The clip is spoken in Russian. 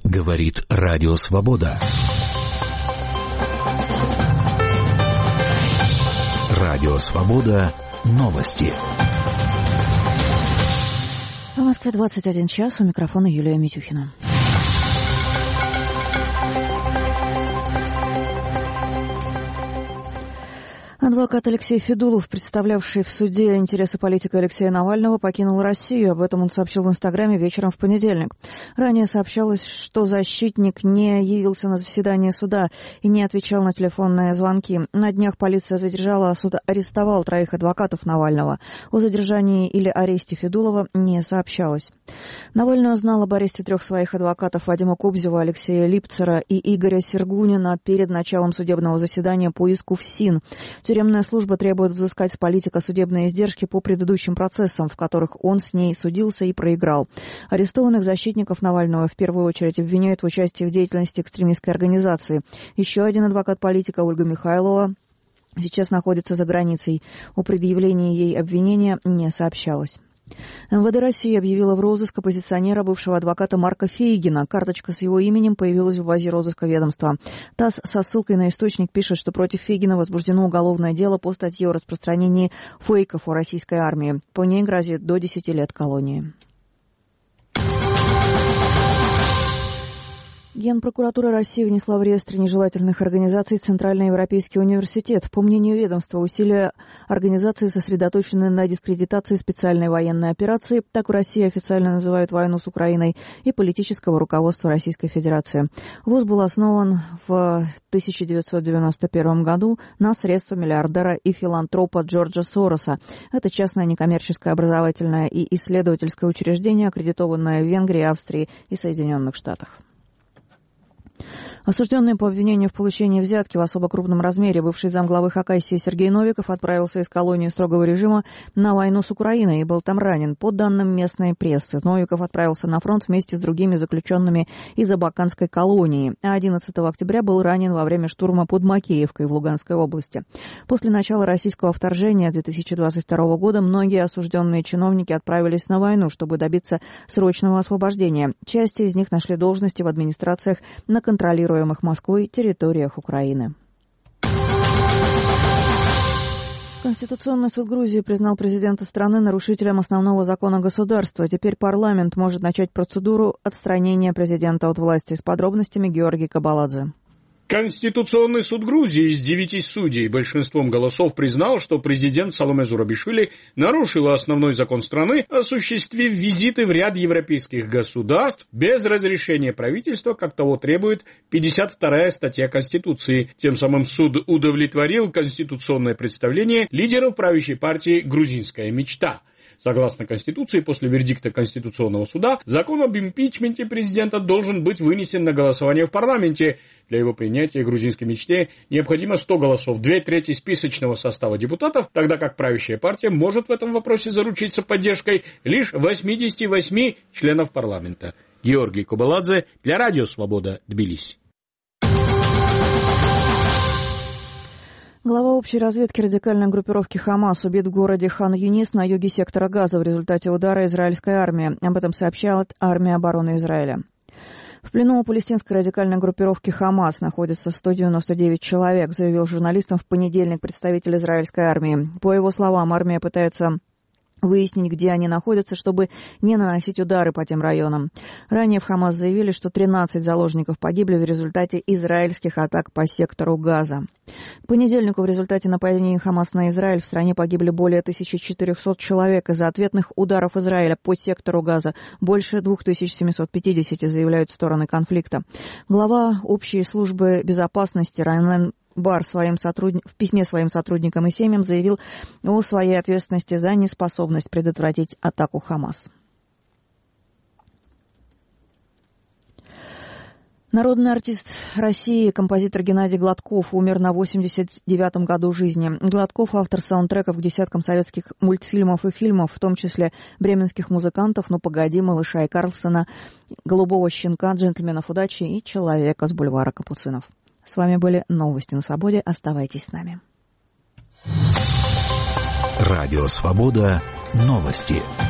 Говорит Радио Свобода. Радио Свобода. Новости. В Москве 21 час. У микрофона Юлия Митюхина. Адвокат Алексей Федулов, представлявший в суде интересы политика Алексея Навального, покинул Россию. Об этом он сообщил в Инстаграме вечером в понедельник. Ранее сообщалось, что защитник не явился на заседание суда и не отвечал на телефонные звонки. На днях полиция задержала, а суд арестовал 3 адвокатов Навального. О задержании или аресте Федулова не сообщалось. Навальный узнал об аресте 3 своих адвокатов Вадима Кобзева, Алексея Липцера и Игоря Сергунина перед началом судебного заседания по иску в СИН. Тюремная служба требует взыскать с политика судебные издержки по предыдущим процессам, в которых он с ней судился и проиграл. Арестованных защитников Навального в первую очередь обвиняют в участии в деятельности экстремистской организации. Еще один адвокат политика, Ольга Михайлова, сейчас находится за границей. О предъявлении ей обвинения не сообщалось. МВД России объявила в розыск оппозиционера, бывшего адвоката Марка Фейгина. Карточка с его именем появилась в базе розыска ведомства. ТАСС со ссылкой на источник пишет, что против Фейгина возбуждено уголовное дело по статье о распространении фейков о российской армии. По ней грозит до 10 лет колонии. Генпрокуратура России внесла в реестр нежелательных организаций Центральноевропейский университет. По мнению ведомства, усилия организации сосредоточены на дискредитации специальной военной операции, так в России официально называют войну с Украиной, и политического руководства Российской Федерации. ВУЗ был основан в 1991 году на средства миллиардера и филантропа Джорджа Сороса. Это частное некоммерческое образовательное и исследовательское учреждение, аккредитованное в Венгрии, Австрии и Соединенных Штатах. Осужденный по обвинению в получении взятки в особо крупном размере бывший замглавы Хакасии Сергей Новиков отправился из колонии строгого режима на войну с Украиной и был там ранен. По данным местной прессы, Новиков отправился на фронт вместе с другими заключенными из Абаканской колонии, а 11 октября был ранен во время штурма под Макеевкой в Луганской области. После начала российского вторжения 2022 года многие осужденные чиновники отправились на войну, чтобы добиться срочного освобождения. Часть из них нашли должности в администрациях на контролируемых Москвой территориях Украины. Конституционный суд Грузии признал президента страны нарушителем основного закона государства. Теперь парламент может начать процедуру отстранения президента от власти. С подробностями Георгий Кабаладзе. Конституционный суд Грузии из 9 судей большинством голосов признал, что президент Саломе Зурабишвили нарушил основной закон страны, осуществив визиты в ряд европейских государств без разрешения правительства, как того требует 52-я статья Конституции. Тем самым суд удовлетворил конституционное представление лидеров правящей партии «Грузинская мечта». Согласно Конституции, после вердикта Конституционного суда, закон об импичменте президента должен быть вынесен на голосование в парламенте. Для его принятия грузинской мечте необходимо 100 голосов, 2/3 списочного состава депутатов, тогда как правящая партия может в этом вопросе заручиться поддержкой лишь 88 членов парламента. Георгий Кабаладзе для Радио Свобода, Тбилиси. Глава общей разведки радикальной группировки «Хамас» убит в городе Хан-Юнис на юге сектора Газа в результате удара израильской армии. Об этом сообщает Армия обороны Израиля. В плену у палестинской радикальной группировки «Хамас» находится 199 человек, заявил журналистам в понедельник представитель израильской армии. По его словам, армия пытается выяснить, где они находятся, чтобы не наносить удары по тем районам. Ранее в ХАМАС заявили, что 13 заложников погибли в результате израильских атак по сектору Газа. К понедельнику в результате нападений ХАМАС на Израиль в стране погибли более 1400 человек из-за ответных ударов Израиля по сектору Газа. Больше 2750, заявляют стороны конфликта. Глава общей службы безопасности Райан Бар в письме своим сотрудникам и семьям заявил о своей ответственности за неспособность предотвратить атаку ХАМАС. Народный артист России, композитор Геннадий Гладков умер на 89-м году жизни. Гладков — автор саундтреков к десяткам советских мультфильмов и фильмов, в том числе «Бременских музыкантов», «Ну погоди», «Малыша и Карлсона», «Голубого щенка», «Джентльменов удачи» и «Человека с бульвара Капуцинов». С вами были новости на Свободе. Оставайтесь с нами. Радио Свобода. Новости.